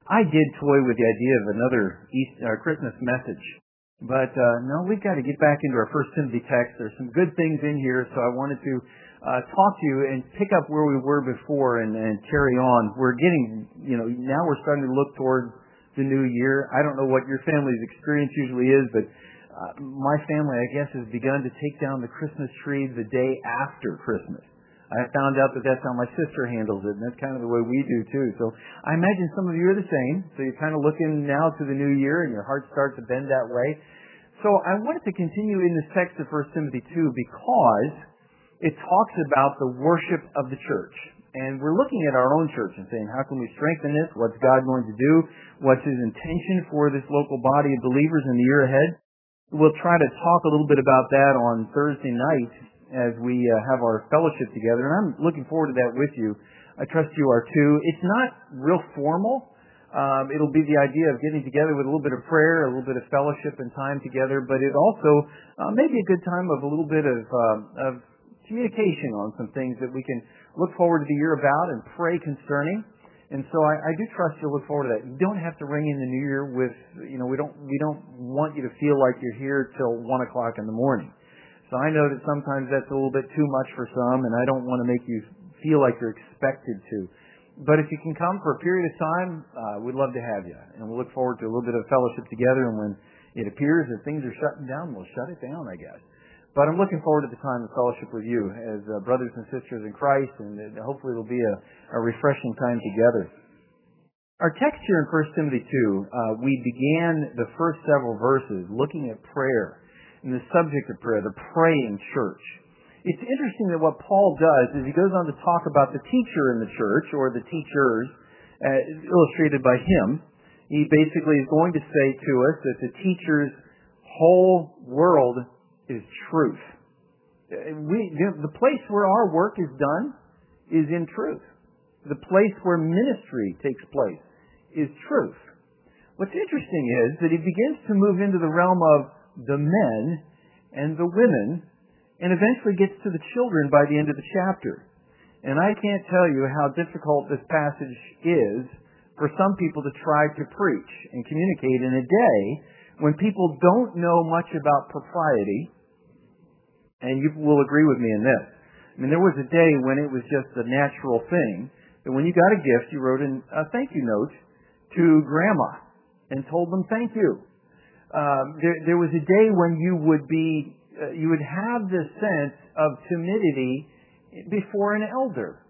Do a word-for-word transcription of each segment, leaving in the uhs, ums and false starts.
I did toy with the idea of another East, uh, Christmas message. But uh, no, we've got to get back into our First Timothy text. There's some good things in here, so I wanted to uh, talk to you and pick up where we were before and, and carry on. We're getting, you know, now we're starting to look toward the new year. I don't know what your family's experience usually is, but uh, my family, I guess, has begun to take down the Christmas tree the day after Christmas. I found out that that's how my sister handles it, and that's kind of the way we do too. So I imagine some of you are the same. So you're kind of looking now to the new year, and your heart starts to bend that way. So I wanted to continue in this text of First Timothy two because it talks about the worship of the church. And we're looking at our own church and saying, how can we strengthen this? What's God going to do? What's His intention for this local body of believers in the year ahead? We'll try to talk a little bit about that on Thursday night as we uh, have our fellowship together. And I'm looking forward to that with you. I trust you are too. It's not real formal. Um, it'll be the idea of getting together with a little bit of prayer, a little bit of fellowship and time together, but it also uh, may be a good time of a little bit of, uh, of communication on some things that we can look forward to the year about and pray concerning. And so I, I do trust you'll look forward to that. You don't have to ring in the new year with, you know, we don't we don't want you to feel like you're here till one o'clock in the morning. So I know that sometimes that's a little bit too much for some, and I don't want to make you feel like you're expected to. But if you can come for a period of time, uh, we'd love to have you. And we'll look forward to a little bit of fellowship together, and when it appears that things are shutting down, we'll shut it down, I guess. But I'm looking forward to the time of fellowship with you as uh, brothers and sisters in Christ, and uh, hopefully it'll be a, a refreshing time together. Our text here in First Timothy two, uh, we began the first several verses looking at prayer and the subject of prayer, the praying church. It's interesting that what Paul does is he goes on to talk about the teacher in the church, or the teachers, uh, illustrated by him. He basically is going to say to us that the teacher's whole world is truth. We, the place where our work is done is in truth. The place where ministry takes place is truth. What's interesting is that he begins to move into the realm of the men and the women, and eventually gets to the children by the end of the chapter. And I can't tell you how difficult this passage is for some people to try to preach and communicate in a day when people don't know much about propriety. And you will agree with me in this. I mean, there was a day when it was just a natural thing that when you got a gift, you wrote in a thank you note to Grandma and told them thank you. Um, there, there was a day when you would be, uh, you would have this sense of timidity before an elder.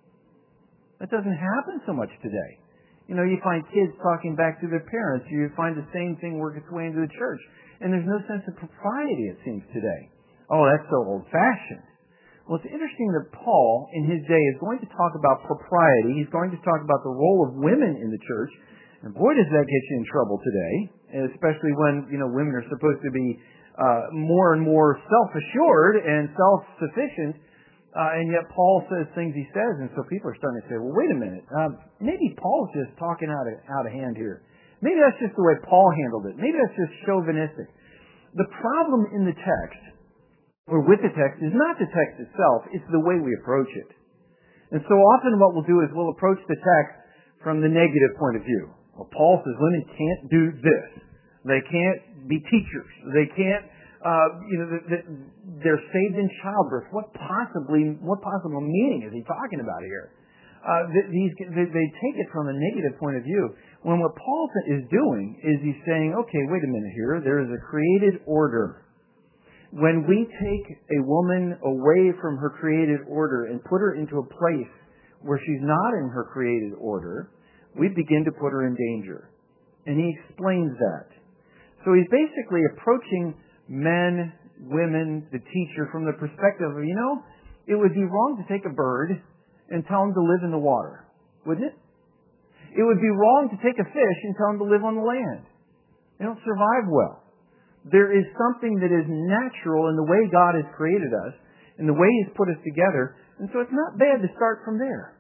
That doesn't happen so much today. You know, you find kids talking back to their parents. You find the same thing work its way into the church. And there's no sense of propriety, it seems, today. Oh, that's so old-fashioned. Well, it's interesting that Paul, in his day, is going to talk about propriety. He's going to talk about the role of women in the church. And boy, does that get you in trouble today, especially when, you know, women are supposed to be uh, more and more self-assured and self-sufficient, uh, and yet Paul says things he says, and so people are starting to say, well, wait a minute, um, maybe Paul's just talking out of, out of hand here. Maybe that's just the way Paul handled it. Maybe that's just chauvinistic. The problem in the text, or with the text, is not the text itself, it's the way we approach it. And so often what we'll do is we'll approach the text from the negative point of view. Well, Paul says women can't do this. They can't be teachers. They can't, uh, you know, they're saved in childbirth. What possibly, what possible meaning is he talking about here? Uh, these, they, they take it from a negative point of view. When what Paul is doing is he's saying, okay, wait a minute here. There is a created order. When we take a woman away from her created order and put her into a place where she's not in her created order, we begin to put her in danger. And he explains that. So he's basically approaching men, women, the teacher from the perspective of, you know, it would be wrong to take a bird and tell him to live in the water, wouldn't it? It would be wrong to take a fish and tell him to live on the land. They don't survive well. There is something that is natural in the way God has created us and the way He's put us together, and so it's not bad to start from there,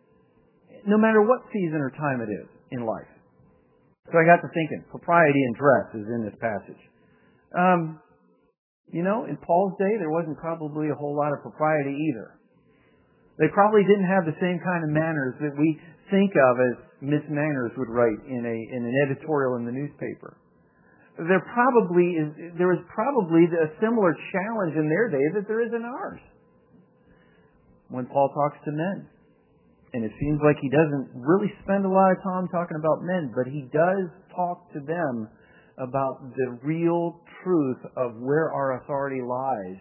no matter what season or time it is in life. So I got to thinking, propriety in dress is in this passage. Um, you know, in Paul's day, there wasn't probably a whole lot of propriety either. They probably didn't have the same kind of manners that we think of as Miss Manners would write in a in an editorial in the newspaper. There probably is there is probably a similar challenge in their day that there is in ours. When Paul talks to men, and it seems like he doesn't really spend a lot of time talking about men, but he does talk to them about the real truth of where our authority lies.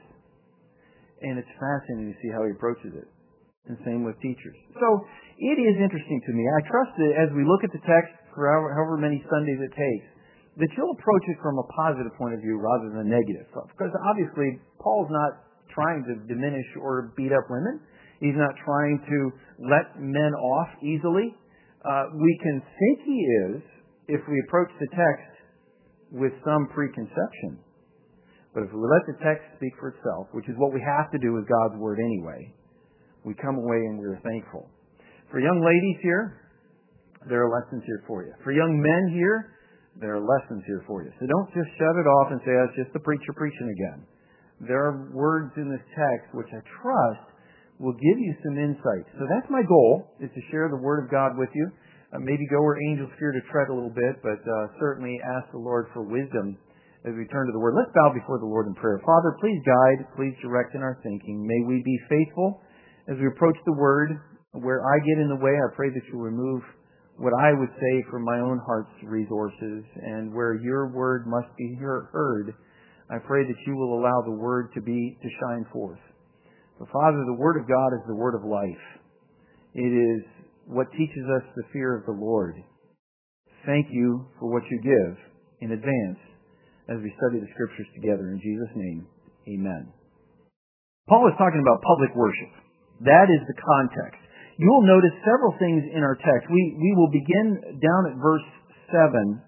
And it's fascinating to see how he approaches it. And same with teachers. So it is interesting to me. I trust that as we look at the text for however, however many Sundays it takes, that you'll approach it from a positive point of view rather than negative. Because obviously, Paul's not trying to diminish or beat up women. He's not trying to let men off easily. Uh, we can think he is if we approach the text with some preconception. But if we let the text speak for itself, which is what we have to do with God's Word anyway, we come away and we're thankful. For young ladies here, there are lessons here for you. For young men here, there are lessons here for you. So don't just shut it off and say, oh, it's just the preacher preaching again. There are words in this text which I trust will give you some insight. So that's my goal, is to share the Word of God with you. Uh, maybe go where angels fear to tread a little bit, but uh, certainly ask the Lord for wisdom as we turn to the Word. Let's bow before the Lord in prayer. Father, please guide, please direct in our thinking. May we be faithful as we approach the Word. Where I get in the way, I pray that you remove what I would say from my own heart's resources, and where your Word must be heard, I pray that you will allow the Word to be to shine forth. So, Father, the Word of God is the Word of life. It is what teaches us the fear of the Lord. Thank you for what you give in advance as we study the Scriptures together. In Jesus' name, amen. Paul is talking about public worship. That is the context. You will notice several things in our text. We, we will begin down at verse seven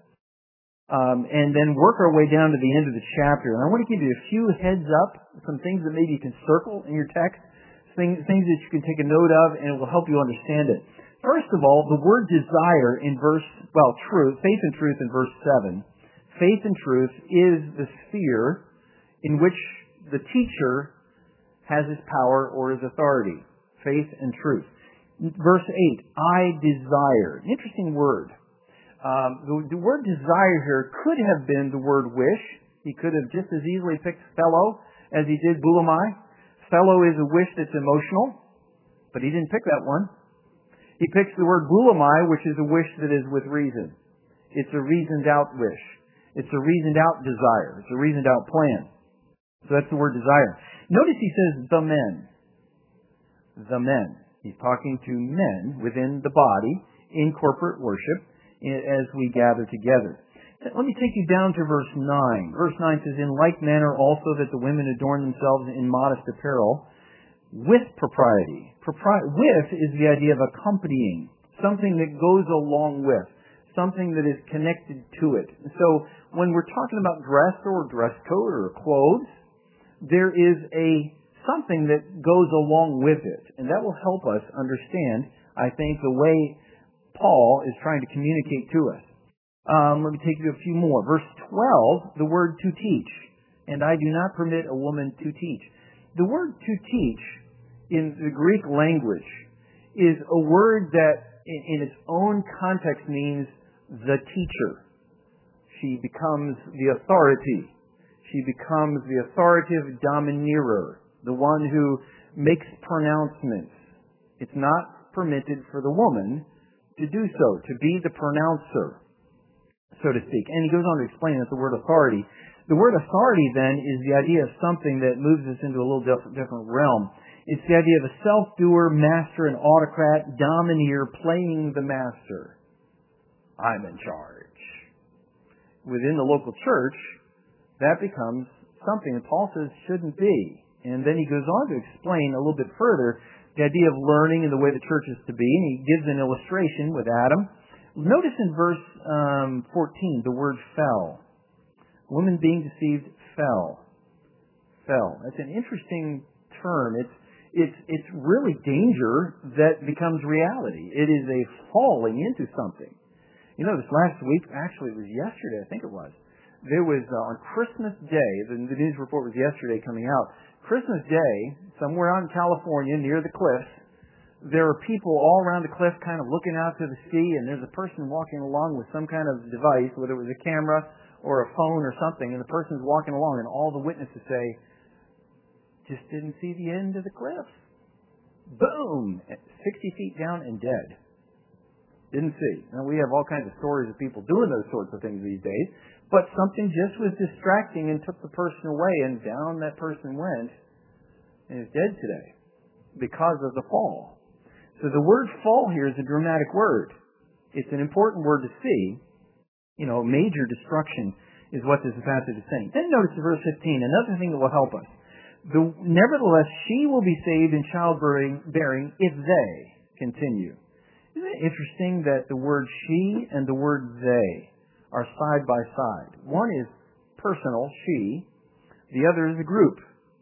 Um, and then work our way down to the end of the chapter. And I want to give you a few heads up, some things that maybe you can circle in your text, things, things that you can take a note of, and it will help you understand it. First of all, the word desire in verse, well, truth, faith and truth in verse seven. Faith and truth is the sphere in which the teacher has his power or his authority. Faith and truth. Verse eight, I desire. An interesting word. Um, the, the word desire here could have been the word wish. He could have just as easily picked fellow as he did bulimai. Fellow is a wish that's emotional, but he didn't pick that one. He picks the word bulimai, which is a wish that is with reason. It's a reasoned out wish. It's a reasoned out desire. It's a reasoned out plan. So that's the word desire. Notice he says the men. The men. He's talking to men within the body in corporate worship as we gather together. Let me take you down to verse nine. Verse nine says, in like manner also that the women adorn themselves in modest apparel with propriety. Propri- with is the idea of accompanying, something that goes along with, something that is connected to it. So when we're talking about dress or dress code or clothes, there is a something that goes along with it. And that will help us understand, I think, the way Paul is trying to communicate to us. Um, let me take you to a few more. Verse twelve, the word to teach. And I do not permit a woman to teach. The word to teach in the Greek language is a word that in its own context means the teacher. She becomes the authority. She becomes the authoritative domineer, the one who makes pronouncements. It's not permitted for the woman to do so, to be the pronouncer, so to speak. And he goes on to explain that the word authority. The word authority then is the idea of something that moves us into a little different, different realm. It's the idea of a self-doer, master, and autocrat, domineer, playing the master. I'm in charge. Within the local church, that becomes something that Paul says shouldn't be. And then he goes on to explain a little bit further the idea of learning and the way the church is to be. And he gives an illustration with Adam. Notice in verse um, fourteen, the word fell. Woman being deceived fell. Fell. That's an interesting term. It's it's it's really danger that becomes reality. It is a falling into something. You know, this last week, actually it was yesterday, I think it was. There was, uh, on Christmas Day, the, the news report was yesterday coming out, Christmas Day, somewhere out in California near the cliffs, there are people all around the cliff kind of looking out to the sea, and there's a person walking along with some kind of device, whether it was a camera or a phone or something, and the person's walking along, and all the witnesses say, just didn't see the end of the cliff. Boom! sixty feet down and dead. Didn't see. Now, we have all kinds of stories of people doing those sorts of things these days, but something just was distracting and took the person away, and down that person went, and is dead today because of the fall. So the word fall here is a dramatic word. It's an important word to see. You know, major destruction is what this passage is saying. Then notice verse fifteen, another thing that will help us. The, nevertheless, she will be saved in childbearing bearing if they continue. Isn't it interesting that the word she and the word they are side by side? One is personal, she. The other is a group.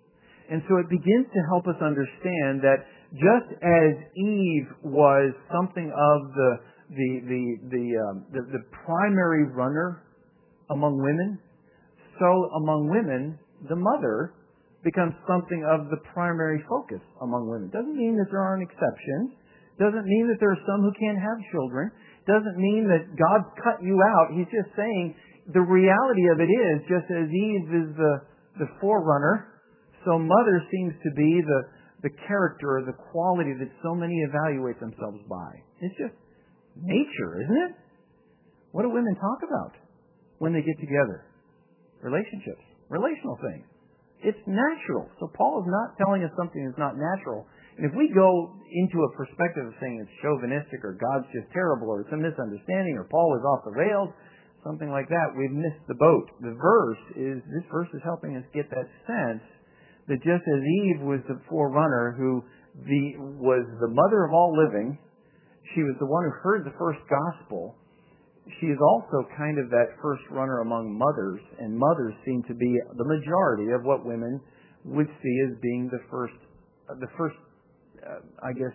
And so it begins to help us understand that just as Eve was something of the the the the, um, the the primary runner among women, so among women, the mother becomes something of the primary focus among women. Doesn't mean that there aren't exceptions. Doesn't mean that there are some who can't have children. Doesn't mean that God's cut you out. He's just saying the reality of it is, just as Eve is the the forerunner, so mother seems to be the the character or the quality that so many evaluate themselves by. It's just nature, isn't it? What do women talk about when they get together? Relationships, relational things. It's natural. So Paul is not telling us something that's not natural. And if we go into a perspective of saying it's chauvinistic or God's just terrible or it's a misunderstanding or Paul is off the rails, something like that, we've missed the boat. The verse is, this verse is helping us get that sense that just as Eve was the forerunner who the, was the mother of all living, she was the one who heard the first gospel, she is also kind of that first runner among mothers, and mothers seem to be the majority of what women would see as being the first, uh, the first, uh, I guess,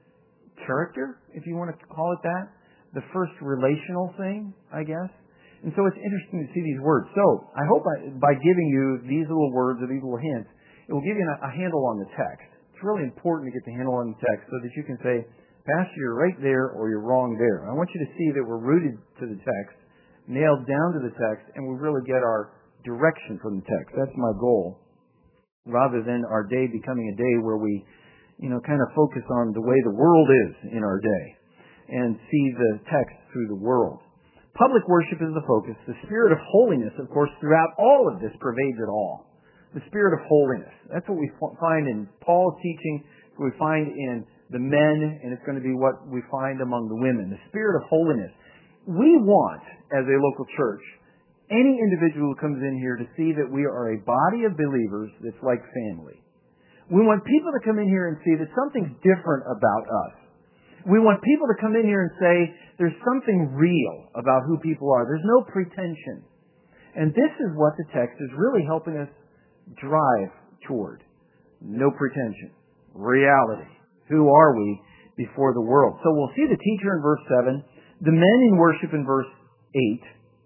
character, if you want to call it that, the first relational thing, I guess. And so it's interesting to see these words. So I hope I, by giving you these little words or these little hints, it will give you a, a handle on the text. It's really important to get the handle on the text so that you can say, Pastor, you're right there or you're wrong there. I want you to see that we're rooted to the text, nailed down to the text, and we really get our direction from the text. That's my goal, rather than our day becoming a day where we, you know, kind of focus on the way the world is in our day and see the text through the world. Public worship is the focus. The spirit of holiness, of course, throughout all of this pervades it all. The spirit of holiness. That's what we find in Paul's teaching, what we find in the men, and it's going to be what we find among the women. The spirit of holiness. We want, as a local church, any individual who comes in here to see that we are a body of believers that's like family. We want people to come in here and see that something's different about us. We want people to come in here and say there's something real about who people are. There's no pretension. And this is what the text is really helping us drive toward. No pretension. Reality. Who are we before the world? So we'll see the teacher in verse seven, the men in worship in verse eight,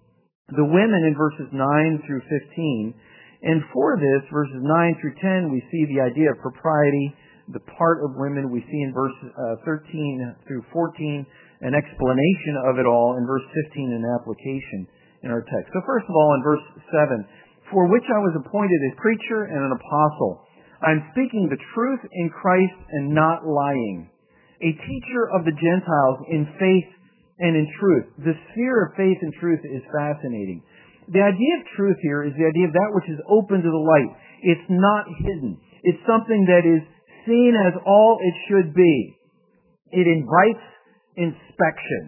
the women in verses nine through fifteen, and for this, verses nine through ten, we see the idea of propriety, the part of women we see in verse uh, thirteen through fourteen, an explanation of it all in verse fifteen, an application in our text. So first of all, in verse seven, for which I was appointed a preacher and an apostle. I'm speaking the truth in Christ and not lying. A teacher of the Gentiles in faith and in truth. The sphere of faith and truth is fascinating. The idea of truth here is the idea of that which is open to the light. It's not hidden. It's something that is seen as all it should be. It invites inspection.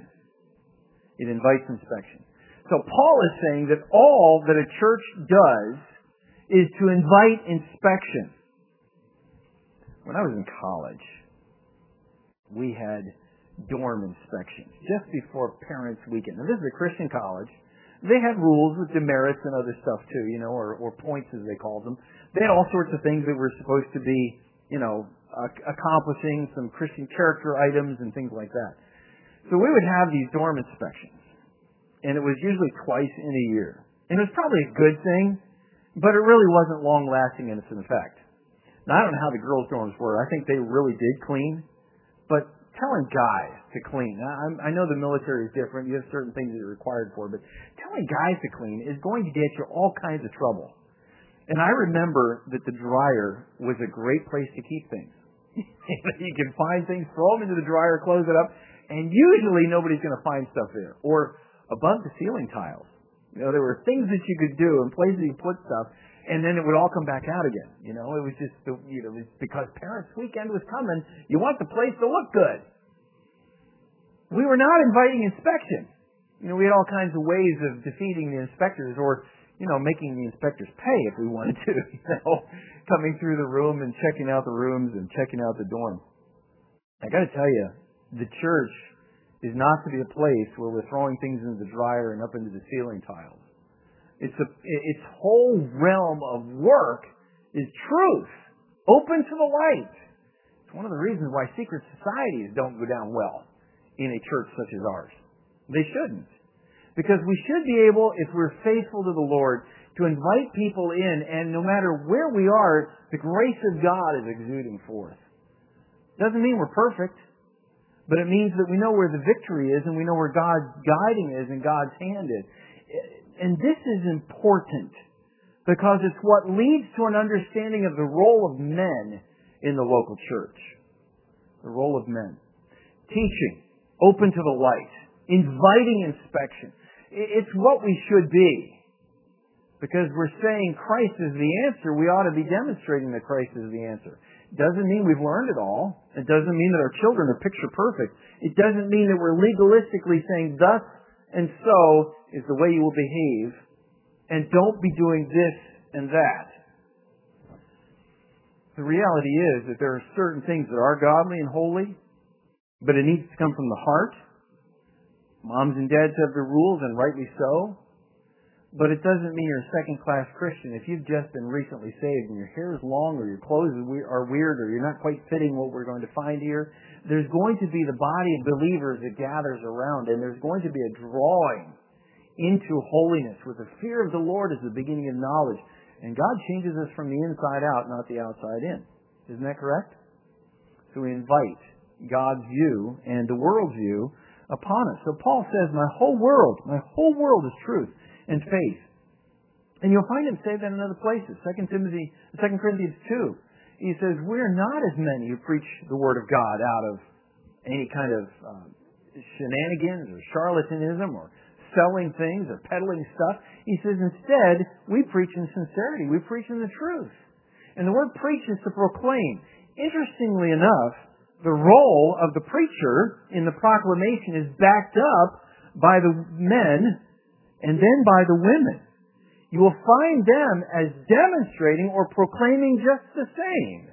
It invites inspection. So Paul is saying that all that a church does is to invite inspection. When I was in college, we had dorm inspections just before Parents' Weekend. Now, this is a Christian college. They had rules with demerits and other stuff too, you know, or, or points as they called them. They had all sorts of things that were supposed to be, you know, uh, accomplishing some Christian character items and things like that. So we would have these dorm inspections, and it was usually twice in a year. And it was probably a good thing, but it really wasn't long-lasting in its effect. Now, I don't know how the girls' dorms were. I think they really did clean, but telling guys to clean. I, I know the military is different. You have certain things that you're required for, but telling guys to clean is going to get you all kinds of trouble. And I remember that the dryer was a great place to keep things. You can find things, throw them into the dryer, close it up, and usually nobody's going to find stuff there. Or above the ceiling tiles. You know, there were things that you could do and places you put stuff, and then it would all come back out again. You know, it was just, you know, because Parents' Weekend was coming, you want the place to look good. We were not inviting inspection. You know, we had all kinds of ways of defeating the inspectors, or, you know, making the inspectors pay if we wanted to, you know, coming through the room and checking out the rooms and checking out the dorm. I got to tell you, the church is not to be a place where we're throwing things into the dryer and up into the ceiling tiles. It's a, its whole realm of work is truth, open to the light. It's one of the reasons why secret societies don't go down well in a church such as ours. They shouldn't. Because we should be able, if we're faithful to the Lord, to invite people in, and no matter where we are, the grace of God is exuding forth. Doesn't mean we're perfect, but it means that we know where the victory is, and we know where God's guiding is and God's hand is. And this is important, because it's what leads to an understanding of the role of men in the local church. The role of men. Teaching, open to the light, inviting inspection. It's what we should be. Because we're saying Christ is the answer, we ought to be demonstrating that Christ is the answer. It doesn't mean we've learned it all. It doesn't mean that our children are picture perfect. It doesn't mean that we're legalistically saying thus and so is the way you will behave, and don't be doing this and that. The reality is that there are certain things that are godly and holy, but it needs to come from the heart. Moms and dads have their rules, and rightly so. But it doesn't mean you're a second-class Christian. If you've just been recently saved and your hair is long or your clothes are weird or you're not quite fitting what we're going to find here, there's going to be the body of believers that gathers around, and there's going to be a drawing into holiness with the fear of the Lord as the beginning of knowledge. And God changes us from the inside out, not the outside in. Isn't that correct? So we invite God's view and the world's view upon us. So Paul says, my whole world, my whole world is truth and faith. And you'll find him say that in other places. Second Timothy, Second Corinthians two. He says, we're not as many who preach the Word of God out of any kind of uh, shenanigans or charlatanism or selling things or peddling stuff. He says, instead, we preach in sincerity. We preach in the truth. And the word preach is to proclaim. Interestingly enough, the role of the preacher in the proclamation is backed up by the men and then by the women. You will find them as demonstrating or proclaiming just the same.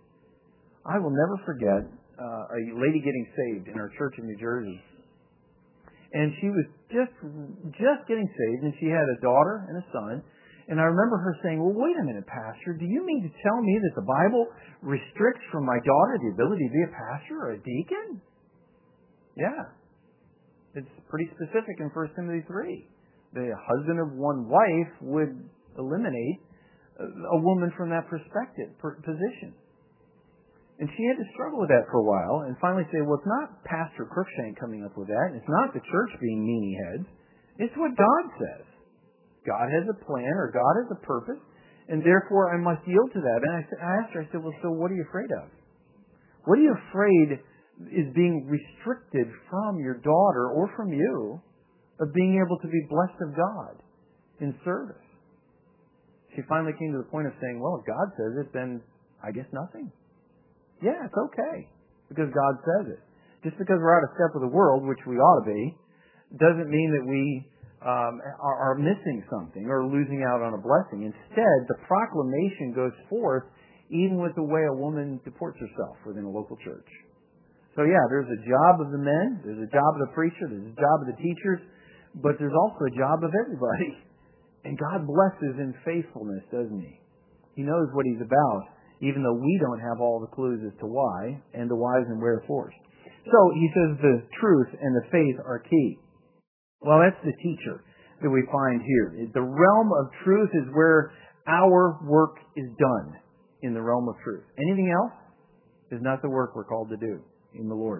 I will never forget uh, a lady getting saved in our church in New Jersey. And she was just just getting saved, and she had a daughter and a son. And I remember her saying, well, wait a minute, Pastor, do you mean to tell me that the Bible restricts from my daughter the ability to be a pastor or a deacon? Yeah. It's pretty specific in First Timothy three. The husband of one wife would eliminate a woman from that perspective, position. And she had to struggle with that for a while and finally say, well, it's not Pastor Crookshank coming up with that. And it's not the church being meanie heads. It's what God says. God has a plan or God has a purpose, and therefore I must yield to that. And I, I asked her, I said, well, so what are you afraid of? What are you afraid is being restricted from your daughter or from you of being able to be blessed of God in service? She finally came to the point of saying, well, if God says it, then I guess nothing. Yeah, it's okay, because God says it. Just because we're out of step with the world, which we ought to be, doesn't mean that we um, are, are missing something or losing out on a blessing. Instead, the proclamation goes forth even with the way a woman deports herself within a local church. So yeah, there's a job of the men, there's a job of the preacher, there's a job of the teachers, but there's also a job of everybody. And God blesses in faithfulness, doesn't He? He knows what He's about, even though we don't have all the clues as to why and the whys and wherefores. So He says the truth and the faith are key. Well, that's the teacher that we find here. The realm of truth is where our work is done, in the realm of truth. Anything else is not the work we're called to do in the Lord.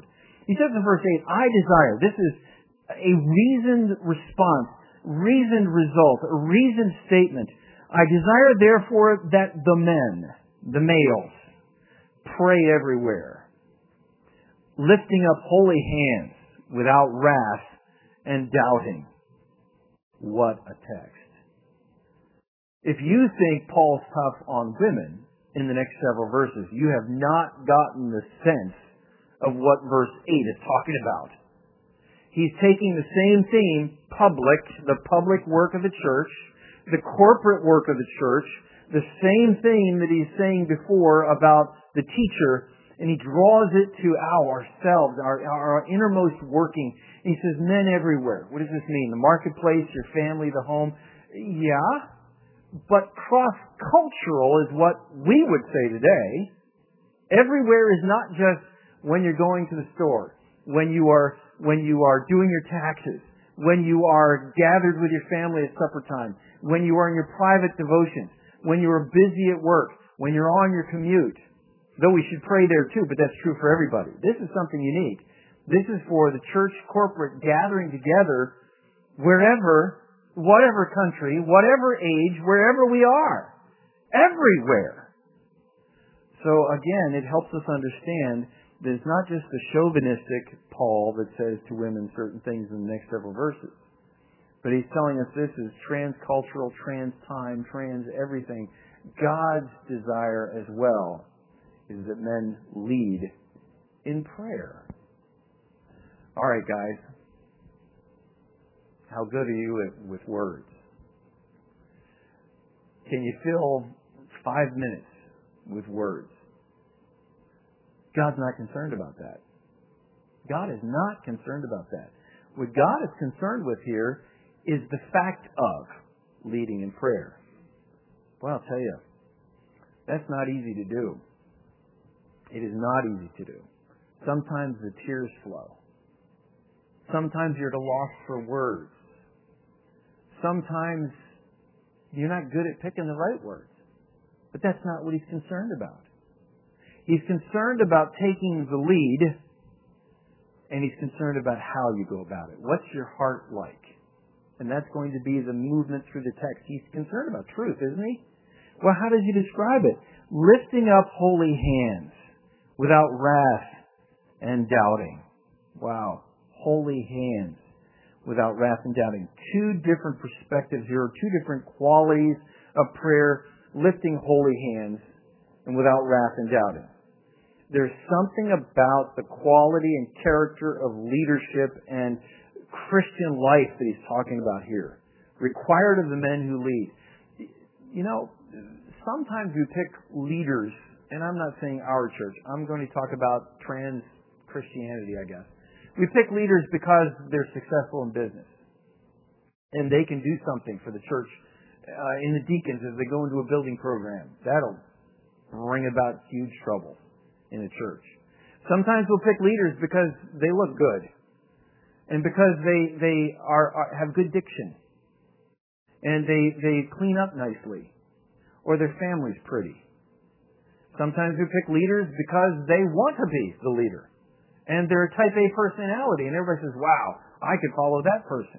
He says in verse eight, I desire. This is a reasoned response, reasoned result, a reasoned statement. I desire, therefore, that the men, the males, pray everywhere, lifting up holy hands without wrath and doubting. What a text. If you think Paul's tough on women in the next several verses, you have not gotten the sense of what verse eight is talking about. He's taking the same theme, public, the public work of the church, the corporate work of the church, the same thing that he's saying before about the teacher, and he draws it to ourselves, our, our innermost working. And he says, men everywhere. What does this mean? The marketplace, your family, the home? Yeah, but cross-cultural is what we would say today. Everywhere is not just when you're going to the store, when you are when you are doing your taxes, when you are gathered with your family at supper time, when you are in your private devotions, when you are busy at work, when you're on your commute. Though we should pray there too, but that's true for everybody. This is something unique. This is for the church corporate gathering together wherever, whatever country, whatever age, wherever we are. Everywhere. So again, it helps us understand that it's not just the chauvinistic Paul that says to women certain things in the next several verses. But he's telling us this is transcultural, trans-time, trans-everything. God's desire as well is that men lead in prayer. All right, guys. How good are you at, with words? Can you fill five minutes with words? God's not concerned about that. God is not concerned about that. What God is concerned with here is the fact of leading in prayer. Well, I'll tell you, that's not easy to do. It is not easy to do. Sometimes the tears flow. Sometimes you're at a loss for words. Sometimes you're not good at picking the right words. But that's not what he's concerned about. He's concerned about taking the lead, and he's concerned about how you go about it. What's your heart like? And that's going to be the movement through the text. He's concerned about truth, isn't he? Well, how does he describe it? Lifting up holy hands without wrath and doubting. Wow. Holy hands without wrath and doubting. Two different perspectives here, two different qualities of prayer, lifting holy hands and without wrath and doubting. There's something about the quality and character of leadership and Christian life that he's talking about here, required of the men who lead. You know, sometimes we pick leaders, and I'm not saying our church. I'm going to talk about trans Christianity, I guess. We pick leaders because they're successful in business, and they can do something for the church. Uh, in the deacons, as they go into a building program, that'll bring about huge trouble in a church. Sometimes we'll pick leaders because they look good, and because they they are, are have good diction, and they they clean up nicely, or their family's pretty. Sometimes we pick leaders because they want to be the leader, and they're a type A personality, and everybody says, "Wow, I could follow that person."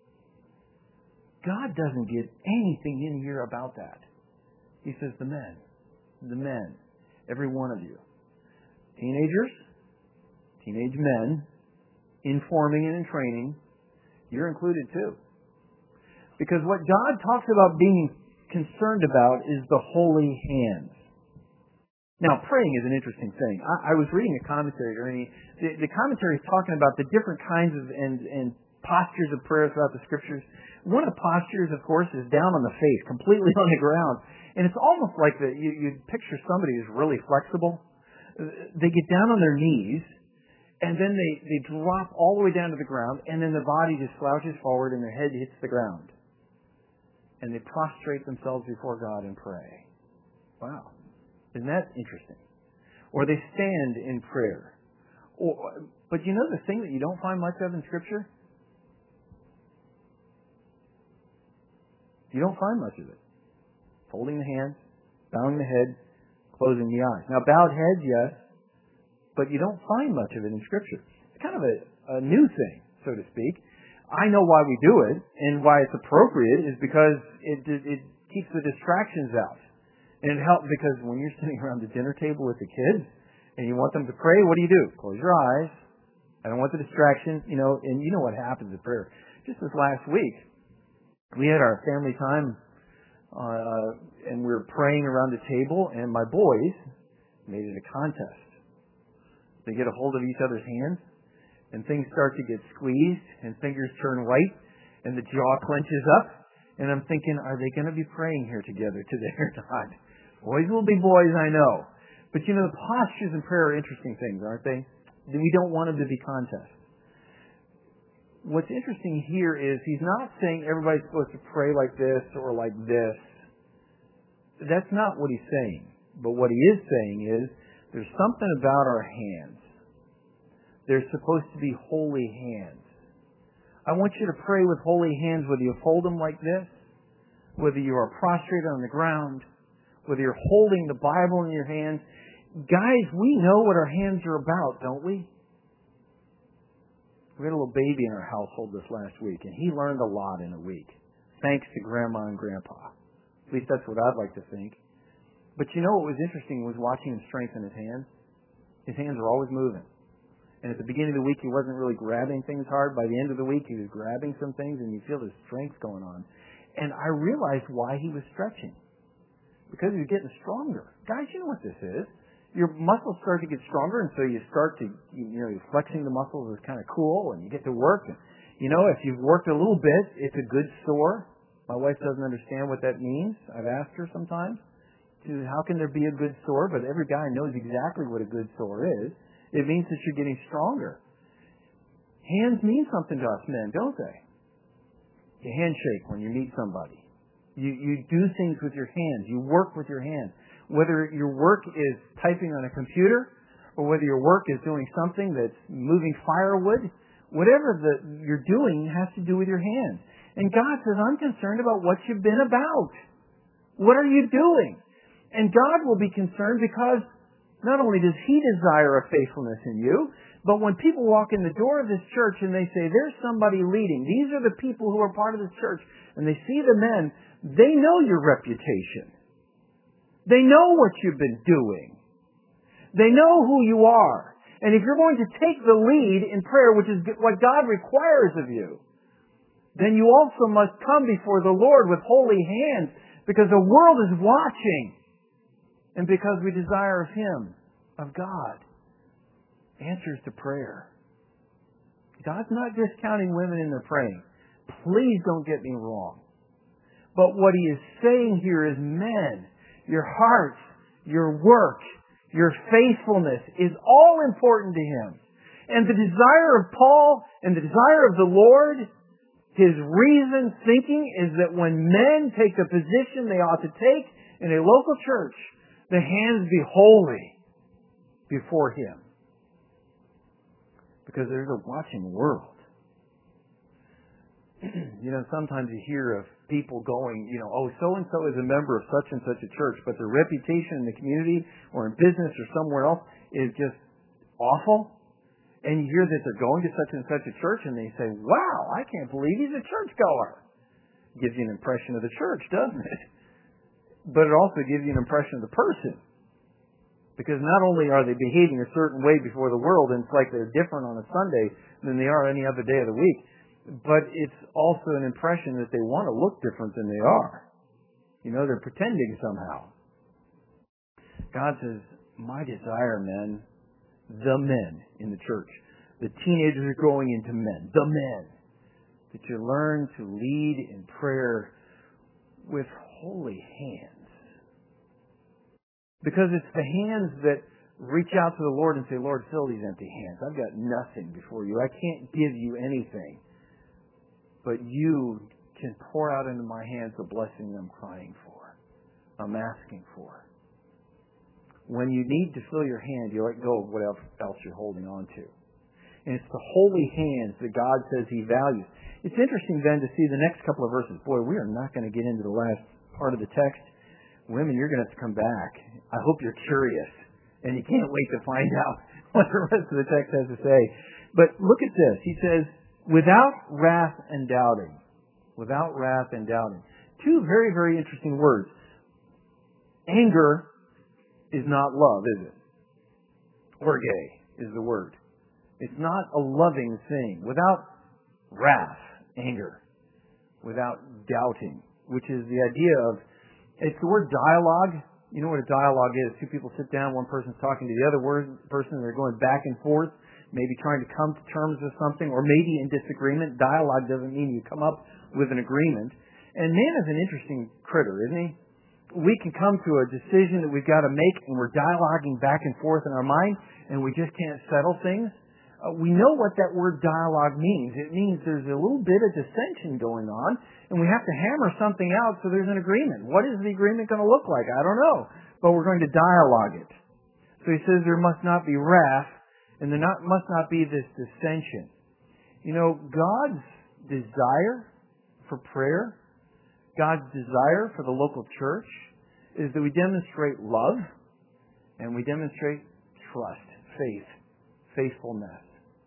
God doesn't get anything in here about that. He says, "The men, the men, every one of you, teenagers, teenage men." In forming and in training, you're included too. Because what God talks about being concerned about is the holy hands. Now, praying is an interesting thing. I, I was reading a commentary, I mean, the, the commentary is talking about the different kinds of and, and postures of prayer throughout the Scriptures. One of the postures, of course, is down on the face, completely on the ground. And it's almost like the, you, you'd picture somebody who's really flexible. They get down on their knees, and then they, they drop all the way down to the ground, and then the body just slouches forward and their head hits the ground. And they prostrate themselves before God and pray. Wow. Isn't that interesting? Or they stand in prayer. Or, but you know the thing that you don't find much of in Scripture? You don't find much of it. Folding the hands, bowing the head, closing the eyes. Now, bowed heads, yes. But you don't find much of it in Scripture. kind of a, a new thing, so to speak. I know why we do it, and why it's appropriate is because it, it, it keeps the distractions out. And it helps because when you're sitting around the dinner table with the kids and you want them to pray, what do you do? Close your eyes. I don't want the distraction, you know, and you know what happens in prayer. Just this last week, we had our family time, uh, and we were praying around the table, and my boys made it a contest. They get a hold of each other's hands, and things start to get squeezed, and fingers turn white, and the jaw clenches up, and I'm thinking, are they going to be praying here together today or not? Boys will be boys, I know. But you know, the postures in prayer are interesting things, aren't they? We don't want them to be contests. What's interesting here is he's not saying everybody's supposed to pray like this or like this. That's not what he's saying. But what he is saying is there's something about our hands. They're supposed to be holy hands. I want you to pray with holy hands, whether you fold them like this, whether you are prostrate on the ground, whether you're holding the Bible in your hands. Guys, we know what our hands are about, don't we? We had a little baby in our household this last week, and he learned a lot in a week, thanks to Grandma and Grandpa. At least that's what I'd like to think. But you know what was interesting was watching him strengthen his hands. His hands were always moving. And at the beginning of the week, he wasn't really grabbing things hard. By the end of the week, he was grabbing some things, and you feel the strength going on. And I realized why he was stretching. Because he was getting stronger. Guys, you know what this is. Your muscles start to get stronger, and so you start to, you know, flexing the muscles is kind of cool, and you get to work. And, you know, if you've worked a little bit, it's a good sore. My wife doesn't understand what that means. I've asked her sometimes, to how can there be a good sore? But every guy knows exactly what a good sore is. It means that you're getting stronger. Hands mean something to us men, don't they? You handshake when you meet somebody. You, you do things with your hands. You work with your hands. Whether your work is typing on a computer or whether your work is doing something that's moving firewood, whatever the, you're doing has to do with your hands. And God says, I'm concerned about what you've been about. What are you doing? And God will be concerned because not only does He desire a faithfulness in you, but when people walk in the door of this church and they say, there's somebody leading, these are the people who are part of this church, and they see the men, they know your reputation. They know what you've been doing. They know who you are. And if you're going to take the lead in prayer, which is what God requires of you, then you also must come before the Lord with holy hands, because the world is watching, and because we desire of Him, of God, answers to prayer. God's not discounting women in their praying. Please don't get me wrong. But what He is saying here is, men, your hearts, your work, your faithfulness is all important to Him. And the desire of Paul and the desire of the Lord, his reason thinking is that when men take the position they ought to take in a local church, the hands be holy before Him. Because there's a watching world. You know, sometimes you hear of people going, you know, oh, so-and-so is a member of such and such a church, but their reputation in the community or in business or somewhere else is just awful. And you hear that they're going to such and such a church, and they say, wow, I can't believe he's a churchgoer. Gives you an impression of the church, doesn't it? But it also gives you an impression of the person. Because not only are they behaving a certain way before the world, and it's like they're different on a Sunday than they are any other day of the week, but it's also an impression that they want to look different than they are. You know, they're pretending somehow. God says, my desire, men, the men in the church, the teenagers are growing into men, the men, that you learn to lead in prayer with holy hands. Because it's the hands that reach out to the Lord and say, Lord, fill these empty hands. I've got nothing before you. I can't give you anything. But you can pour out into my hands the blessing I'm crying for. I'm asking for. When you need to fill your hand, you let go of what else you're holding on to. And it's the holy hands that God says He values. It's interesting then to see the next couple of verses. Boy, we are not going to get into the last part of the text. Women, you're going to have to come back. I hope you're curious. And you can't wait to find out what the rest of the text has to say. But look at this. He says, without wrath and doubting. Without wrath and doubting. Two very, very interesting words. Anger is not love, is it? Orge is the word. It's not a loving thing. Without wrath, anger. Without doubting, which is the idea of, it's the word dialogue. You know what a dialogue is. Two people sit down, one person's talking to the other person, and they're going back and forth, maybe trying to come to terms with something, or maybe in disagreement. Dialogue doesn't mean you come up with an agreement. And man is an interesting critter, isn't he? We can come to a decision that we've got to make, and we're dialoguing back and forth in our mind, and we just can't settle things. Uh, we know what that word dialogue means. It means there's a little bit of dissension going on, and we have to hammer something out so there's an agreement. What is the agreement going to look like? I don't know. But we're going to dialogue it. So he says there must not be wrath, and there not, must not be this dissension. You know, God's desire for prayer, God's desire for the local church, is that we demonstrate love, and we demonstrate trust, faith, faithfulness.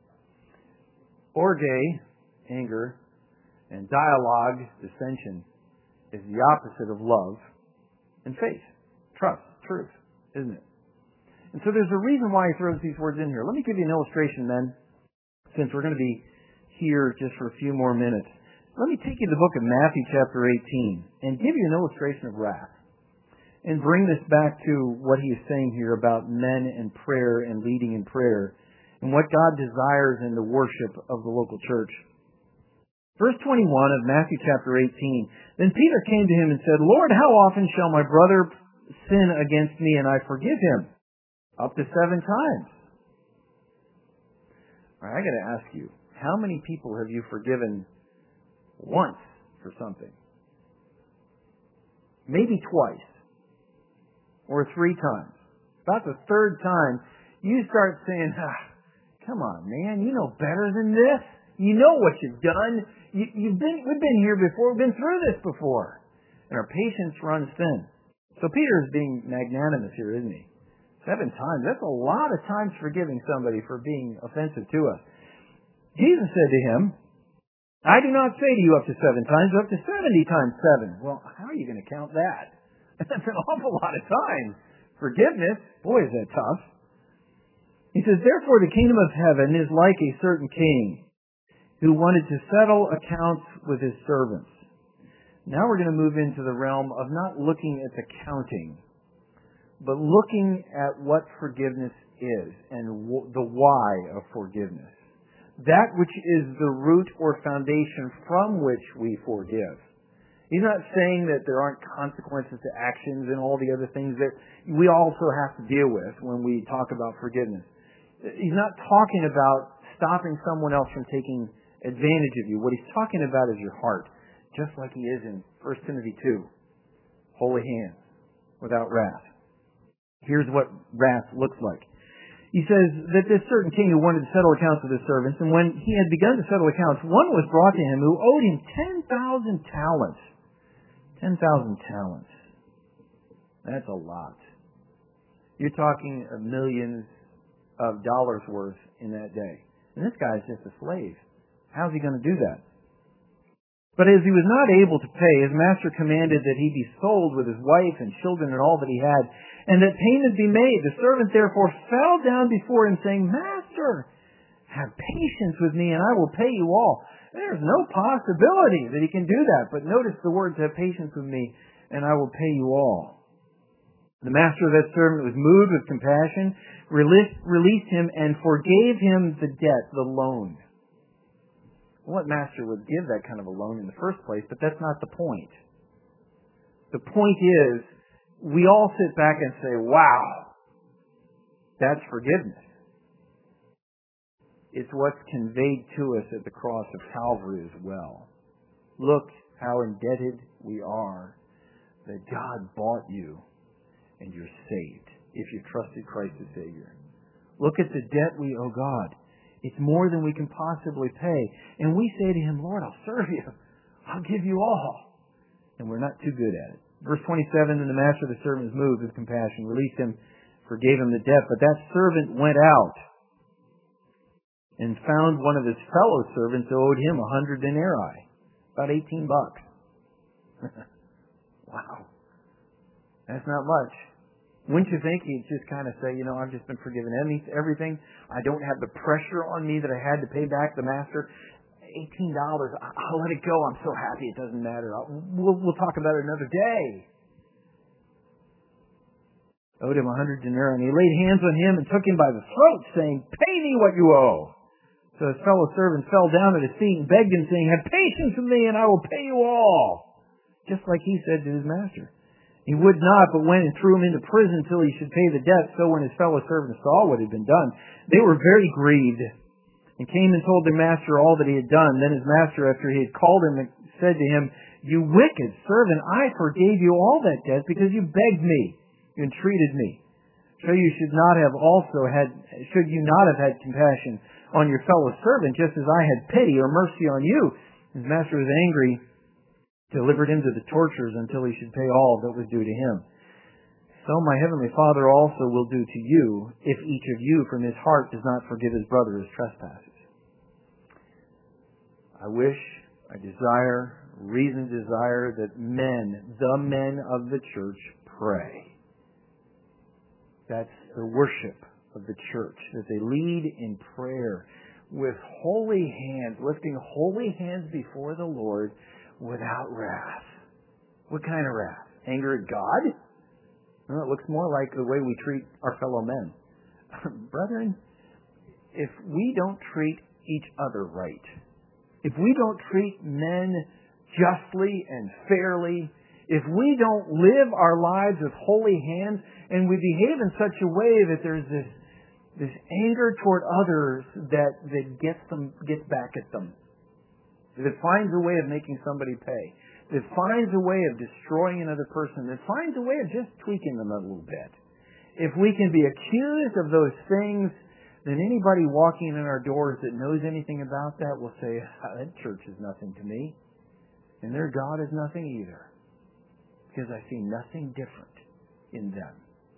Orge, anger, and dialogue, dissension, is the opposite of love and faith, trust, truth, isn't it? And so there's a reason why he throws these words in here. Let me give you an illustration then, since we're going to be here just for a few more minutes. Let me take you to the book of Matthew chapter eighteen and give you an illustration of wrath and bring this back to what he is saying here about men and prayer and leading in prayer and what God desires in the worship of the local church. Verse twenty-one of Matthew chapter eighteen, Then Peter came to him and said, Lord, how often shall my brother sin against me and I forgive him? Up to seven times. All right, I got to ask you, how many people have you forgiven once for something? Maybe twice. Or three times. About the third time, you start saying, ah, come on, man, you know better than this. You know what you've done. You, you've been, we've been here before. We've been through this before. And our patience runs thin. So Peter is being magnanimous here, isn't he? Seven times. That's a lot of times forgiving somebody for being offensive to us. Jesus said to him, I do not say to you up to seven times, but up to seventy times seven. Well, how are you going to count that? That's an awful lot of times. Forgiveness, boy, is that tough. He says, therefore the kingdom of heaven is like a certain king who wanted to settle accounts with his servants. Now we're going to move into the realm of not looking at the counting, but looking at what forgiveness is and w- the why of forgiveness. That which is the root or foundation from which we forgive. He's not saying that there aren't consequences to actions and all the other things that we also have to deal with when we talk about forgiveness. He's not talking about stopping someone else from taking advantage of you. What he's talking about is your heart, just like he is in First Timothy two. Holy hands, without wrath. Here's what wrath looks like. He says that this certain king who wanted to settle accounts with his servants, and when he had begun to settle accounts, one was brought to him who owed him ten thousand talents. ten thousand talents. That's a lot. You're talking of millions of dollars worth in that day. And this guy's just a slave. How's he going to do that? But as he was not able to pay, his master commanded that he be sold with his wife and children and all that he had, and that payment be made. The servant therefore fell down before him, saying, Master, have patience with me, and I will pay you all. There's no possibility that he can do that. But notice the words, have patience with me, and I will pay you all. The master of that servant was moved with compassion, released, released him, and forgave him the debt, the loan. What master would give that kind of a loan in the first place? But that's not the point. The point is, we all sit back and say, wow, that's forgiveness. It's what's conveyed to us at the cross of Calvary as well. Look how indebted we are that God bought you and you're saved if you trusted Christ as Savior. Look at the debt we owe God. It's more than we can possibly pay. And we say to Him, Lord, I'll serve you. I'll give you all. And we're not too good at it. Verse twenty-seven, and the master of the servant was moved with compassion, released him, forgave him the debt. But that servant went out and found one of his fellow servants who owed him a hundred denarii, about eighteen bucks. Wow. That's not much. Wouldn't you think he'd just kind of say, you know, I've just been forgiven any, everything. I don't have the pressure on me that I had to pay back the master. eighteen dollars, I'll let it go. I'm so happy it doesn't matter. I'll, we'll, we'll talk about it another day. Owed him a hundred denarii, and he laid hands on him and took him by the throat, saying, pay me what you owe. So his fellow servant fell down at his feet and begged him, saying, have patience with me, and I will pay you all. Just like he said to his master. He would not, but went and threw him into prison till he should pay the debt. So when his fellow servants saw what had been done, they were very grieved, and came and told their master all that he had done. Then his master, after he had called him, said to him, you wicked servant, I forgave you all that debt because you begged me, you entreated me. So you should not have also had, should you not have had compassion on your fellow servant, just as I had pity or mercy on you? His master was angry, delivered him to the torturers until he should pay all that was due to him. So my heavenly Father also will do to you, if each of you from his heart does not forgive his brother his trespasses. I wish, I desire, reason desire that men, the men of the church, pray. That's the worship of the church, that they lead in prayer with holy hands, lifting holy hands before the Lord without wrath. What kind of wrath? Anger at God? No, it looks more like the way we treat our fellow men. Brethren, if we don't treat each other right, if we don't treat men justly and fairly, if we don't live our lives with holy hands, and we behave in such a way that there's this this anger toward others that, that gets them gets back at them, that finds a way of making somebody pay, that finds a way of destroying another person, that finds a way of just tweaking them a little bit. If we can be accused of those things, then anybody walking in our doors that knows anything about that will say, that church is nothing to me, and their God is nothing either, because I see nothing different in them.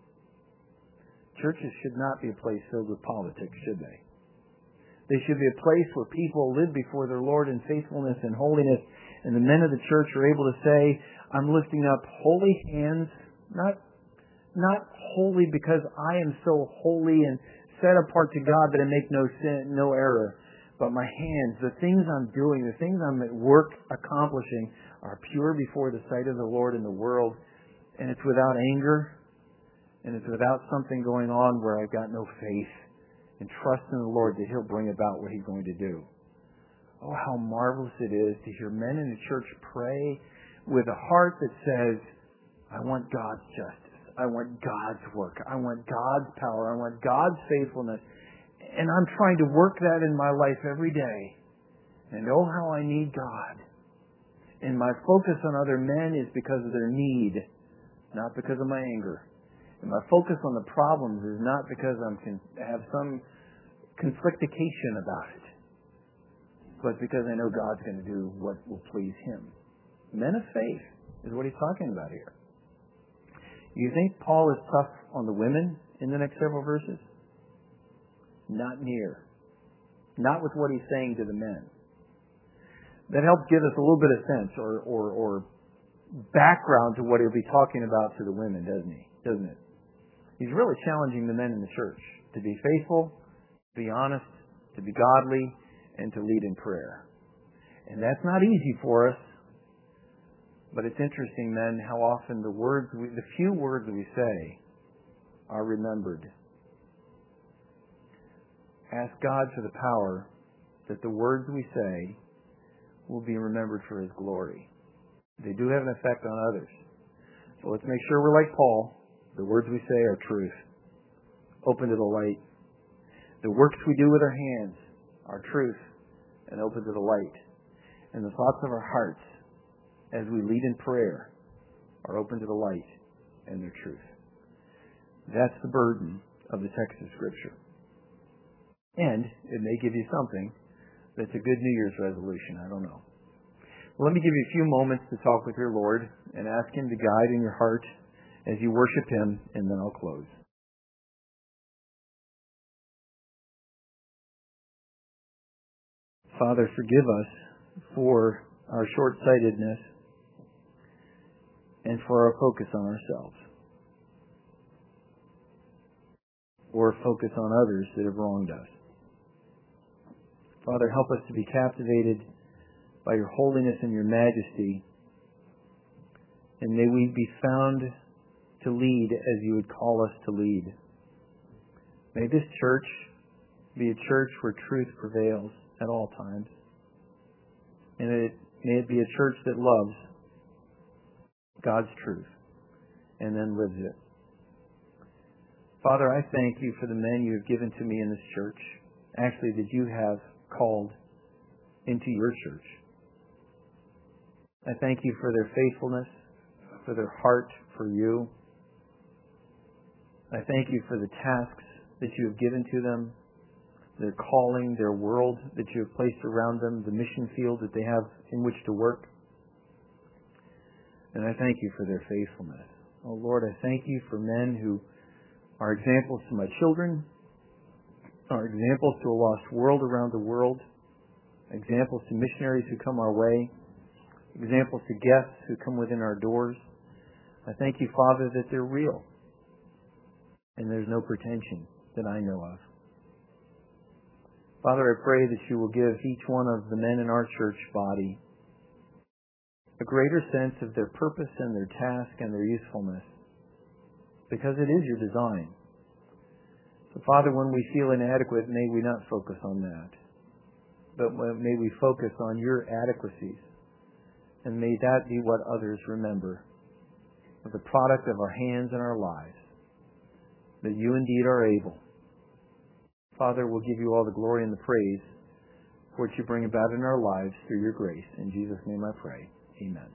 Churches should not be a place filled with politics, should they? They should be a place where people live before their Lord in faithfulness and holiness, and the men of the church are able to say, I'm lifting up holy hands, not, not holy because I am so holy and set apart to God that I make no sin, no error, but my hands, the things I'm doing, the things I'm at work accomplishing are pure before the sight of the Lord in the world, and it's without anger, and it's without something going on where I've got no faith and trust in the Lord that He'll bring about what He's going to do. Oh, how marvelous it is to hear men in the church pray with a heart that says, I want God's justice. I want God's work. I want God's power. I want God's faithfulness. And I'm trying to work that in my life every day. And oh, how I need God. And my focus on other men is because of their need, not because of my anger. And my focus on the problems is not because I'm con- have some conflictication about it, but because I know God's going to do what will please Him. Men of faith is what he's talking about here. You think Paul is tough on the women in the next several verses? Not near. Not with what he's saying to the men. That helps give us a little bit of sense or, or, or background to what he'll be talking about to the women, doesn't he? Doesn't it? He's really challenging the men in the church to be faithful, to be honest, to be godly, and to lead in prayer. And that's not easy for us. But it's interesting, men, how often the words, we, the few words we say are remembered. Ask God for the power that the words we say will be remembered for His glory. They do have an effect on others. So let's make sure we're like Paul. The words we say are truth, open to the light. The works we do with our hands are truth and open to the light. And the thoughts of our hearts, as we lead in prayer, are open to the light and their truth. That's the burden of the text of Scripture. And it may give you something that's a good New Year's resolution. I don't know. Well, let me give you a few moments to talk with your Lord and ask Him to guide in your heart as you worship Him, and then I'll close. Father, forgive us for our short-sightedness and for our focus on ourselves, or focus on others that have wronged us. Father, help us to be captivated by your holiness and your majesty, and may we be found to lead as you would call us to lead. May this church be a church where truth prevails at all times, and it, may it be a church that loves God's truth and then lives it. Father, I thank you for the men you have given to me in this church, actually that you have called into your church. I thank you for their faithfulness, for their heart for you. I thank you for the tasks that you have given to them, their calling, their world that you have placed around them, the mission field that they have in which to work. And I thank you for their faithfulness. Oh Lord, I thank you for men who are examples to my children, are examples to a lost world around the world, examples to missionaries who come our way, examples to guests who come within our doors. I thank you, Father, that they're real and there's no pretension that I know of. Father, I pray that you will give each one of the men in our church body a greater sense of their purpose and their task and their usefulness, because it is your design. So, Father, when we feel inadequate, may we not focus on that, but may we focus on your adequacies, and may that be what others remember of the product of our hands and our lives, that you indeed are able. Father, we'll give you all the glory and the praise for what you bring about in our lives through your grace. In Jesus' name I pray. Amen.